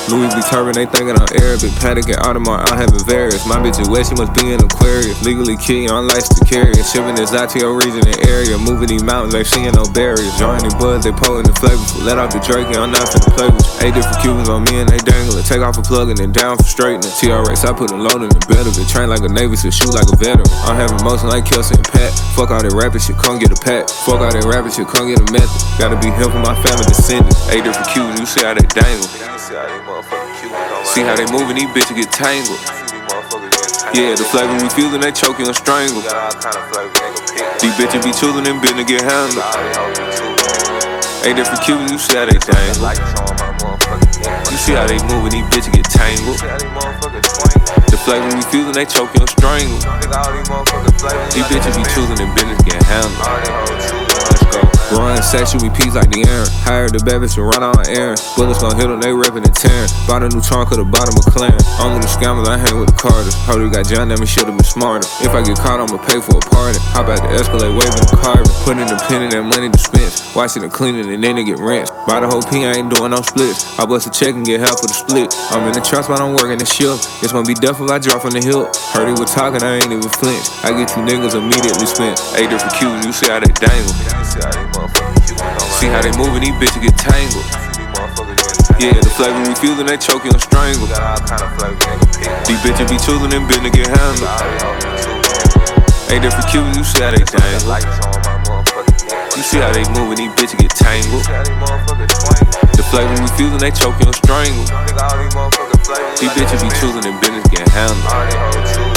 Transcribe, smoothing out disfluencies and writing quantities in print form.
Louis V turban, they thinking I'm Arabic. Patek and Audemars, I'm having various. My bitch is wet, she must be in Aquarius. Legally key on license to carry it. Shipping this out to your region and area. Moving these mountains like she ain't no barriers. Joining buds, they potent and flavorful. Let off the Drake, I'm not finna play with you. 8 different Cubans on me and they dangling. Take off a plug and then down for straightening. TRX, I put a load in the bed of it. Train like a Navy, so shoot like a veteran. I'm having motion like Kelsey and Pat. Fuck all that rapping shit, come get a pack. Fuck all that rapping shit, come get a method. Gotta be here for my family descendants. 8 different Cubans, you see how they dangle. See how they moving, these bitches get tangled. Yeah, the flavor we feelin', they choking and strangle. These bitches be choosing and been to get handled. 8 different Cubans, you see how they dangle. You see how they moving, these bitches get tangled. The flavor we feelin', they choking and strangle. These bitches be choosing and been to get handled. Let's go. Growing section, we peas like the Aaron. Hired the bad bitch and run on Aaron. Bullets gon' hit them, they reppin' and tearing. Bought a new trunk at the bottom of McLaren. Only the scammers, I hang with the Carters. Heard we got John, that me should've been smarter. If I get caught, I'ma pay for a pardon. Hop out the Escalade, waving the carbon. Putting the pen in that money dispense. Watching it cleaning and then it get rinsed. Buy the whole P, I ain't doing no splits. I bust a check and get half of the split. I'm in the trust, but I'm working the shift. It's gonna be death if I drop from the hill. Heard he was talking, I ain't even flinch. I get you niggas immediately spent. 8 different Cubans, you see how they dangle. See how they moving, these bitches get tangled. Yeah, the flavor we feelin', they choking and strangle. These bitches be choosing and been to get handled. 8 different Cubans, you see how they dangle. You see how they moving, these bitches get tangled. The flavor we feelin', they choking and strangle. These bitches be choosing and been to get handled.